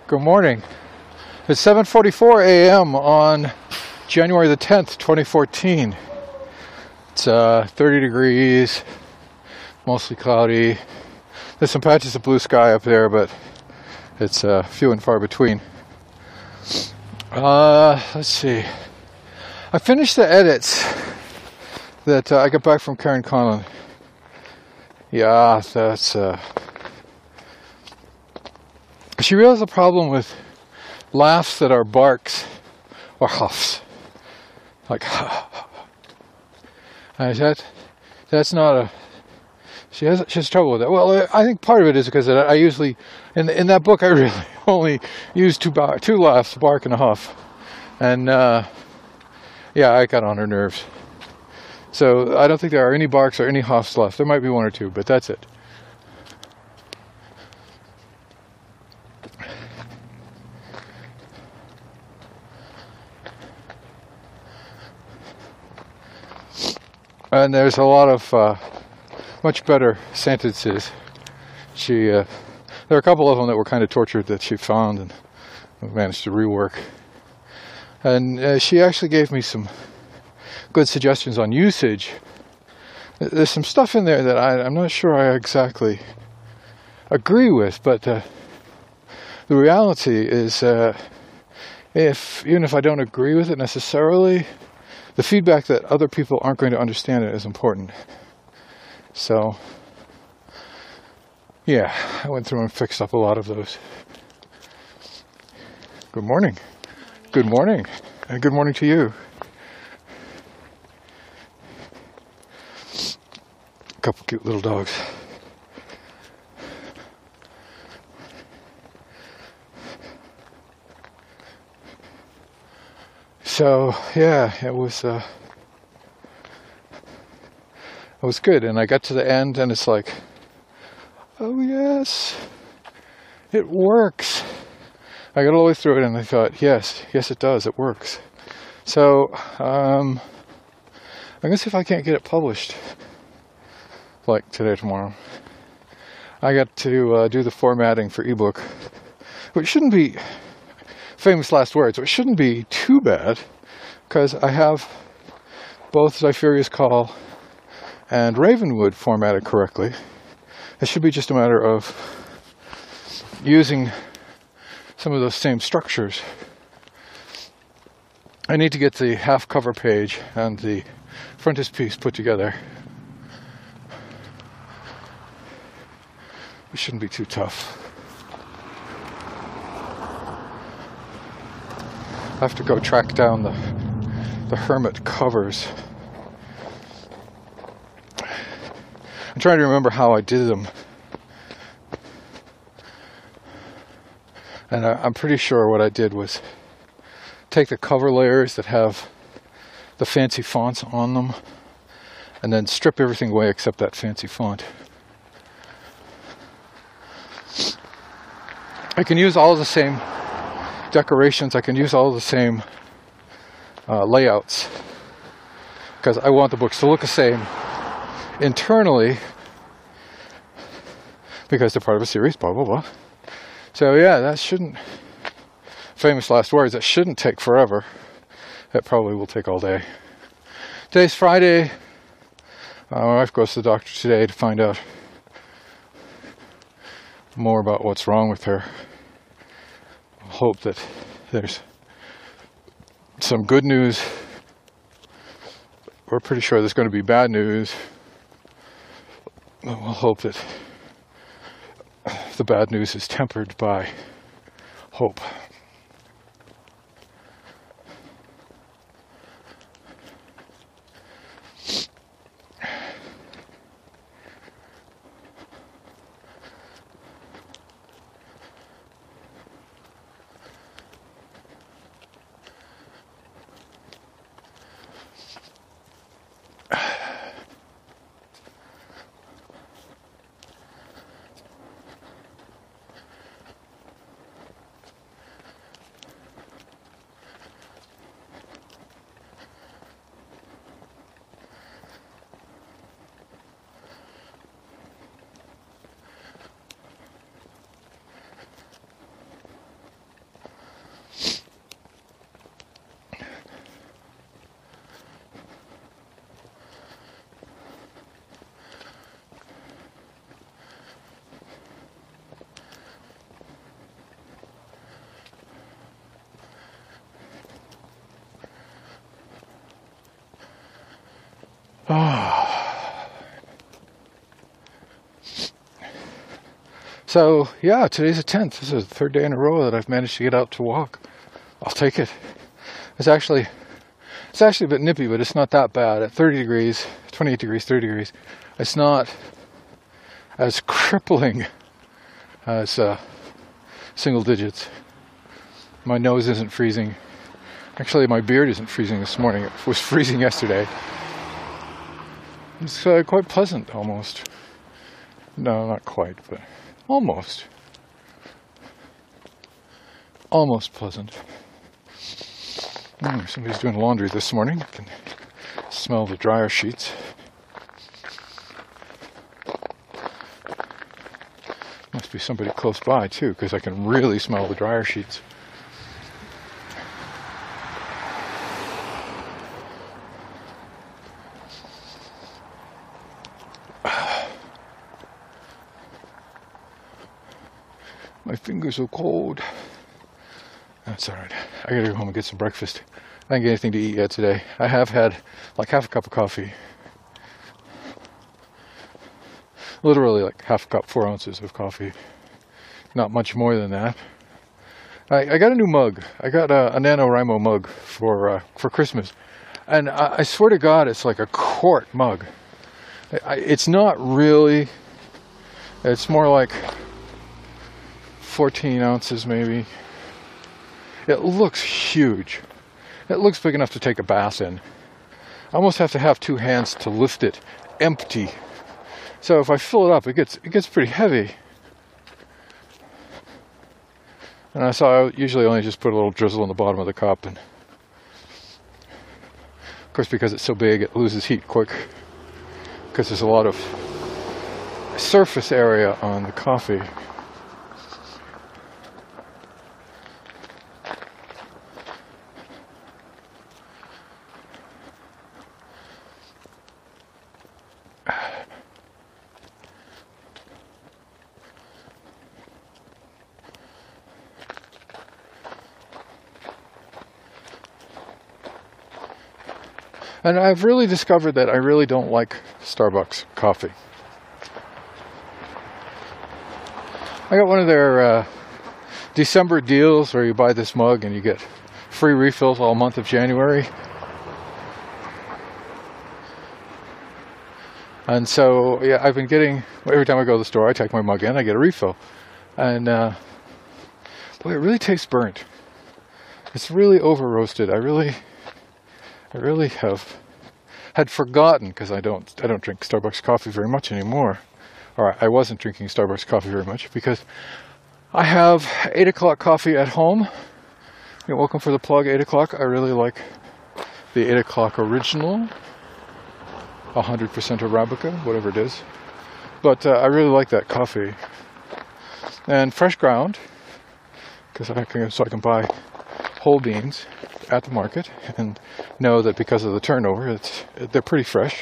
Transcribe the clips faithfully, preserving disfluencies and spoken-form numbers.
Good morning. It's seven forty-four a m on January the tenth, twenty fourteen. It's uh, thirty degrees, mostly cloudy. There's some patches of blue sky up there, but it's uh, few and far between. Uh, let's see. I finished the edits that uh, I got back from Karen Conlon. Yeah, that's... Uh, she realized the problem with laughs that are barks or huffs. Like, and that, that's not a... She has, she has trouble with that. Well, I think part of it is because I usually, in in that book, I really only use two bar, two laughs, a bark and a huff. And, uh, yeah, I got on her nerves. So I don't think there are any barks or any huffs left. There might be one or two, but that's it. And there's a lot of uh, much better sentences. She, uh, there are a couple of them that were kind of tortured that she found and managed to rework. And uh, she actually gave me some good suggestions on usage. There's some stuff in there that I, I'm not sure I exactly agree with, but uh, the reality is, uh, if even if I don't agree with it necessarily, the feedback that other people aren't going to understand it is important. So, yeah, I went through and fixed up a lot of those. Good morning. Good morning. And good morning to you. A couple cute little dogs. So, yeah, it was, uh, it was good. And I got to the end and it's like, oh yes, it works. I got all the way through it and I thought, yes, yes it does, it works. So, um, I'm going to see if I can't get it published, like today or tomorrow. I got to uh, do the formatting for ebook, which shouldn't be famous last words, so it shouldn't be too bad, because I have both Zypheria's Call and Ravenwood formatted correctly. It should be just a matter of using some of those same structures. I need to get the half cover page and the frontispiece put together. It shouldn't be too tough. I have to go track down the the Hermit covers. I'm trying to remember how I did them. And I, I'm pretty sure what I did was take the cover layers that have the fancy fonts on them and then strip everything away except that fancy font. I can use all the same decorations, I can use all the same uh, layouts because I want the books to look the same internally because they're part of a series, blah blah blah. So yeah, that shouldn't, famous last words, that shouldn't take forever. That probably will take all day. Today's Friday. Uh, my wife goes to the doctor today to find out more about what's wrong with her. Hope that there's some good news. We're pretty sure there's going to be bad news. We'll hope that the bad news is tempered by hope. So, yeah, today's the tenth. This is the third day in a row that I've managed to get out to walk. I'll take it. It's actually, it's actually a bit nippy, but it's not that bad. At thirty degrees, twenty-eight degrees, thirty degrees, it's not as crippling as uh, single digits. My nose isn't freezing. Actually, my beard isn't freezing this morning. It was freezing yesterday. It's uh, quite pleasant, almost. No, not quite, but almost. Almost pleasant. Mm, somebody's doing laundry this morning. I can smell the dryer sheets. Must be somebody close by, too, because I can really smell the dryer sheets. My fingers are cold. That's alright. I gotta go home and get some breakfast. I didn't get anything to eat yet today. I have had like half a cup of coffee. Literally like half a cup, four ounces of coffee. Not much more than that. I, I got a new mug. I got a, a NaNoWriMo mug for uh, for Christmas. And I, I swear to God, it's like a quart mug. I, it's not really. It's more like fourteen ounces maybe. It looks huge. It looks big enough to take a bath in. I almost have to have two hands to lift it empty. So if I fill it up, it gets it gets pretty heavy. And I saw I usually only just put a little drizzle in the bottom of the cup, and of course because it's so big it loses heat quick because there's a lot of surface area on the coffee. And I've really discovered that I really don't like Starbucks coffee. I got one of their uh, December deals where you buy this mug and you get free refills all month of January. And so, yeah, I've been getting, every time I go to the store, I take my mug in, I get a refill. And, uh, boy, it really tastes burnt. It's really over-roasted. I really... I really have had forgotten, because I don't I don't drink Starbucks coffee very much anymore. Or I wasn't drinking Starbucks coffee very much because I have eight o'clock coffee at home. You're welcome for the plug, eight o'clock. I really like the eight o'clock original, one hundred percent Arabica, whatever it is. But uh, I really like that coffee. And fresh ground, because I can, so I can buy whole beans at the market and know that because of the turnover, it's they're pretty fresh.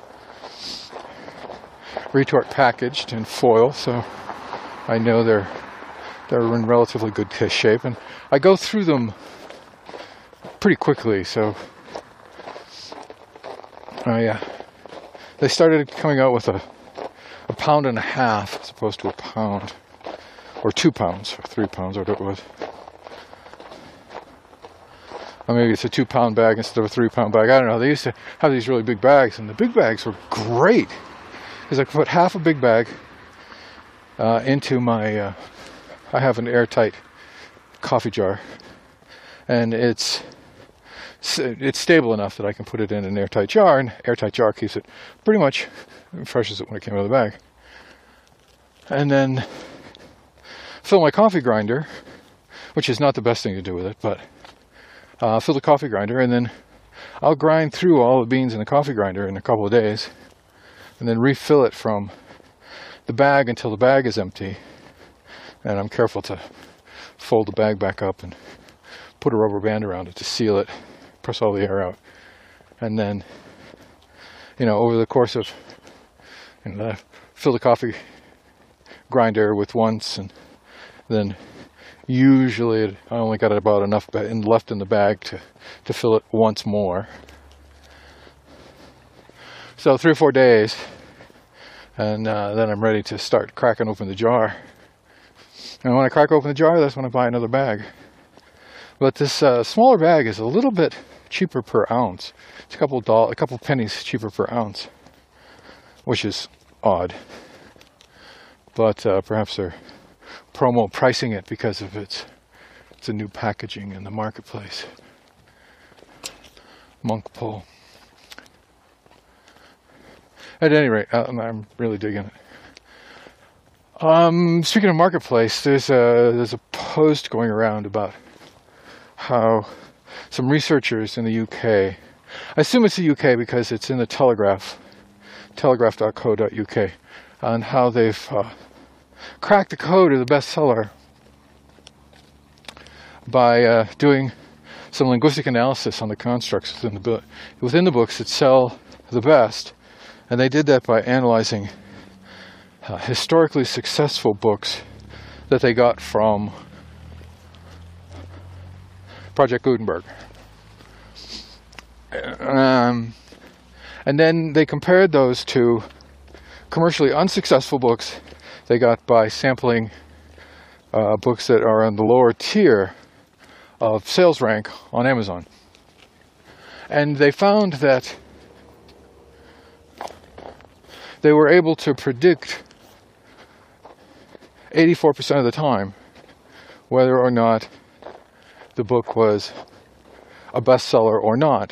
Retort packaged in foil, so I know they're they're in relatively good shape, and I go through them pretty quickly. So, uh, yeah, they started coming out with a a pound and a half as opposed to a pound, or two pounds, or three pounds, or whatever it was. Or maybe it's a two pound bag instead of a three pound bag. I don't know. They used to have these really big bags, and the big bags were great. Because I could put half a big bag uh, into my, uh, I have an airtight coffee jar. And it's it's stable enough that I can put it in an airtight jar, and airtight jar keeps it pretty much fresh as it when it came out of the bag. And then fill my coffee grinder, which is not the best thing to do with it, but Uh, fill the coffee grinder, and then I'll grind through all the beans in the coffee grinder in a couple of days, and then refill it from the bag until the bag is empty. And I'm careful to fold the bag back up and put a rubber band around it to seal it, press all the air out. And then, you know, over the course of, you know, fill the coffee grinder with once, and then usually I only got about enough left in the bag to, to fill it once more. So three or four days, and uh, then I'm ready to start cracking open the jar. And when I crack open the jar, that's when I buy another bag. But this uh, smaller bag is a little bit cheaper per ounce. It's a couple doll- a couple pennies cheaper per ounce, which is odd. But uh, perhaps they're promo pricing it because of its it's a new packaging in the marketplace. Monk pole. At any rate, I'm really digging it. Um, speaking of marketplace, there's a there's a post going around about how some researchers in the U K, I assume it's the U K because it's in the Telegraph, telegraph dot co dot U K, on how they've uh, cracked the code of the bestseller by uh, doing some linguistic analysis on the constructs within the book, within the books that sell the best, and they did that by analyzing uh, historically successful books that they got from Project Gutenberg. Um, and then they compared those to commercially unsuccessful books they got by sampling uh, books that are on the lower tier of sales rank on Amazon. And they found that they were able to predict eighty-four percent of the time whether or not the book was a bestseller or not.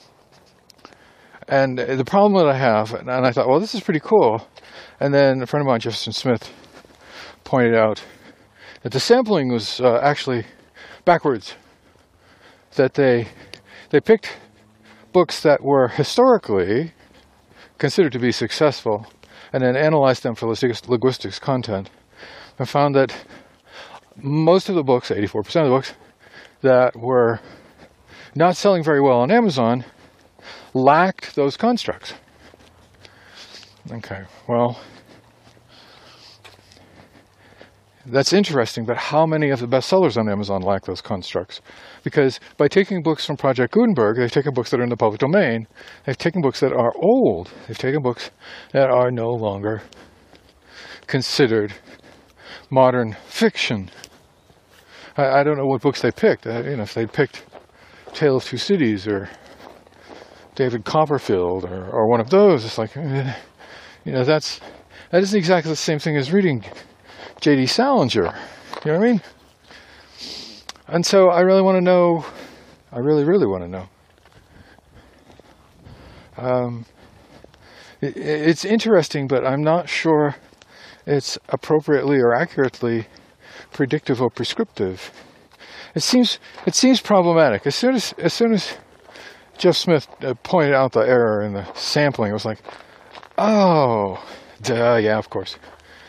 And the problem that I have, and I thought, well, this is pretty cool. And then a friend of mine, Jefferson Smith, pointed out that the sampling was uh, actually backwards. That they they picked books that were historically considered to be successful and then analyzed them for linguistics content and found that most of the books, eighty-four percent of the books, that were not selling very well on Amazon lacked those constructs. Okay, well, that's interesting, but how many of the bestsellers on Amazon lack those constructs? Because by taking books from Project Gutenberg, they've taken books that are in the public domain, they've taken books that are old, they've taken books that are no longer considered modern fiction. I, I don't know what books they picked. Uh, you know, if they picked Tale of Two Cities or David Copperfield or, or one of those, it's like, uh, you know, that's that isn't exactly the same thing as reading J D Salinger. You know what I mean? And so I really want to know, I really, really want to know. Um, it, it's interesting, but I'm not sure it's appropriately or accurately predictive or prescriptive. It seems it seems problematic. As soon as as soon as Jeff Smith uh, pointed out the error in the sampling, it was like, oh, duh, yeah, of course.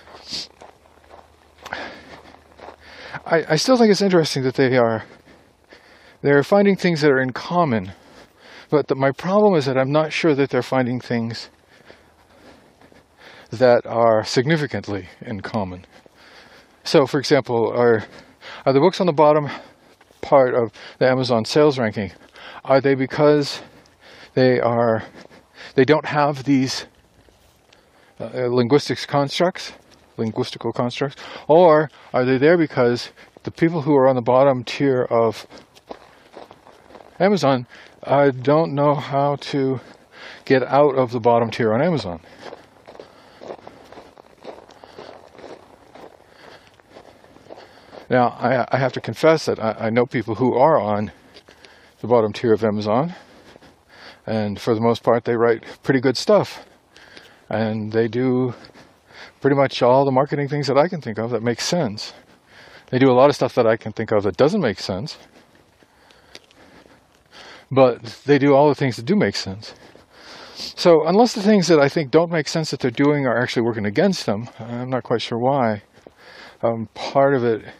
I, I still think it's interesting that they are they're finding things that are in common, but the, my problem is that I'm not sure that they're finding things that are significantly in common. So, for example, are are the books on the bottom part of the Amazon sales ranking, are they because they are they don't have these uh, linguistics constructs, linguistical constructs, or are they there because the people who are on the bottom tier of Amazon uh, don't know how to get out of the bottom tier on Amazon? Now, I, I have to confess that I, I know people who are on the bottom tier of Amazon, and for the most part, they write pretty good stuff. And they do pretty much all the marketing things that I can think of that make sense. They do a lot of stuff that I can think of that doesn't make sense. But they do all the things that do make sense. So unless the things that I think don't make sense that they're doing are actually working against them, I'm not quite sure why. Um, part of it...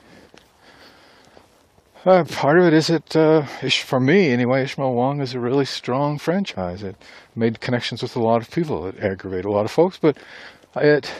Uh, part of it is that, uh, for me anyway, Ishmael Wong is a really strong franchise. It made connections with a lot of people. It aggravated a lot of folks, but it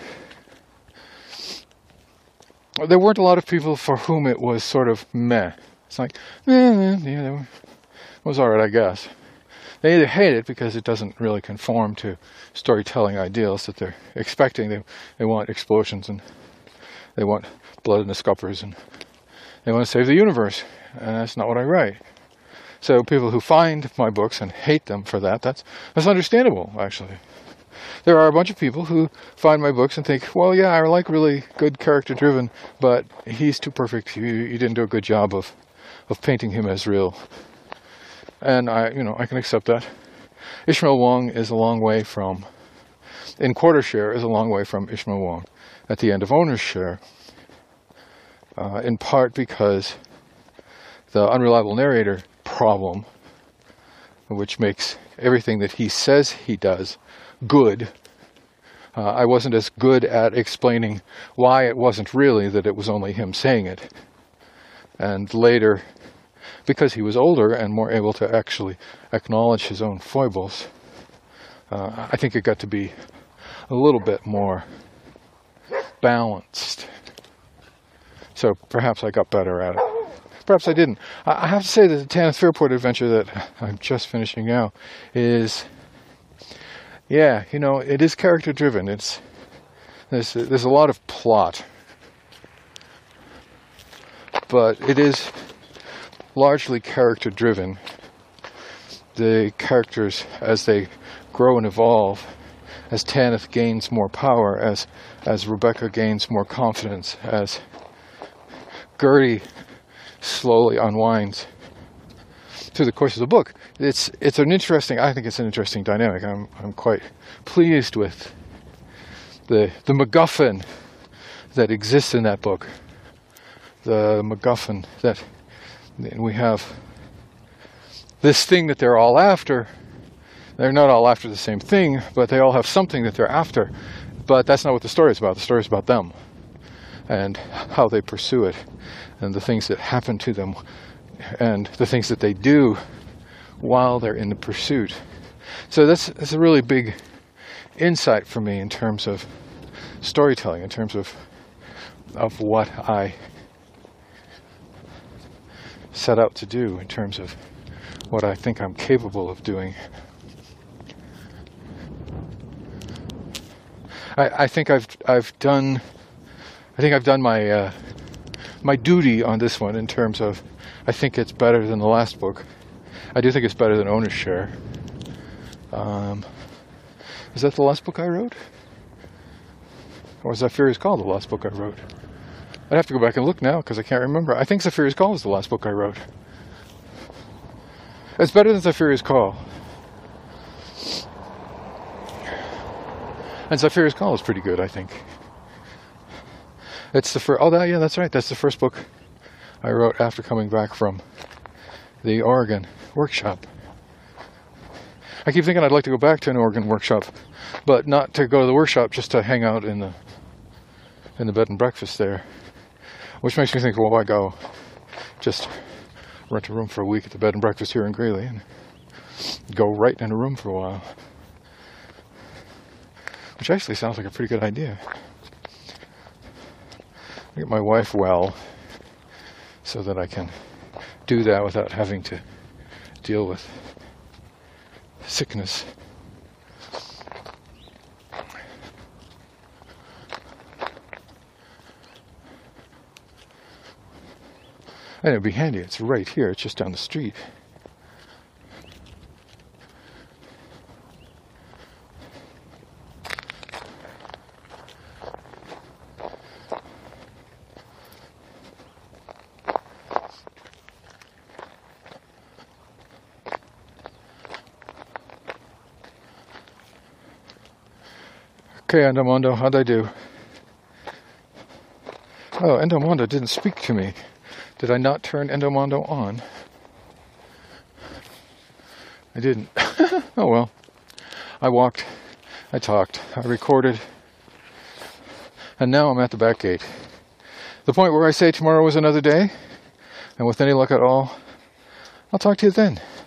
there weren't a lot of people for whom it was sort of meh. It's like, eh, eh, you know, it was all right, I guess. They either hate it because it doesn't really conform to storytelling ideals that they're expecting. They, they want explosions, and they want blood in the scuppers, and they want to save the universe, and that's not what I write. So people who find my books and hate them for that, that's, that's understandable, actually. There are a bunch of people who find my books and think, well, yeah, I like really good character-driven, but he's too perfect. You, you didn't do a good job of, of painting him as real. And I, you know, I can accept that. Ishmael Wong is a long way from, in Quarter Share is a long way from Ishmael Wong at the end of Owner's Share, uh, in part because the unreliable narrator problem, which makes everything that he says he does good. Uh, I wasn't as good at explaining why it wasn't really that it was only him saying it. And later, because he was older and more able to actually acknowledge his own foibles, uh, I think it got to be a little bit more balanced. So perhaps I got better at it. Perhaps I didn't. I have to say that the Tanith Fairport adventure that I'm just finishing now is, yeah, you know, it is character driven. It's there's there's a lot of plot, but it is largely character driven. The characters, as they grow and evolve, as Tanith gains more power, as as Rebecca gains more confidence, as Gertie slowly unwinds through the course of the book. It's it's an interesting. I think it's an interesting dynamic. I'm I'm quite pleased with the the MacGuffin that exists in that book. The MacGuffin that we have. This thing that they're all after. They're not all after the same thing, but they all have something that they're after. But that's not what the story is about. The story is about them and how they pursue it, and the things that happen to them, and the things that they do while they're in the pursuit. So that's, that's a really big insight for me in terms of storytelling, in terms of of what I set out to do, in terms of what I think I'm capable of doing. I, I think I've I've done I think I've done my uh, my duty on this one in terms of I think it's better than the last book. I do think it's better than Owner's Share. Um, is that the last book I wrote? Or was Zephyria's Call the last book I wrote? I'd have to go back and look now because I can't remember. I think Zephyria's Call is the last book I wrote. It's better than Zephyria's Call. And Zephyria's Call is pretty good, I think. It's the first. Oh, that, yeah, that's right. That's the first book I wrote after coming back from the Oregon workshop. I keep thinking I'd like to go back to an Oregon workshop, but not to go to the workshop, just to hang out in the in the bed and breakfast there. Which makes me think, well, why go? Just rent a room for a week at the bed and breakfast here in Greeley and go right in a room for a while. Which actually sounds like a pretty good idea. Get my wife well so that I can do that without having to deal with sickness. And it'd be handy. It's right here. It's just down the street. Okay, Endomondo, how'd I do? Oh, Endomondo didn't speak to me. Did I not turn Endomondo on? I didn't. Oh well. I walked, I talked, I recorded, and now I'm at the back gate. The point where I say tomorrow is another day, and with any luck at all, I'll talk to you then.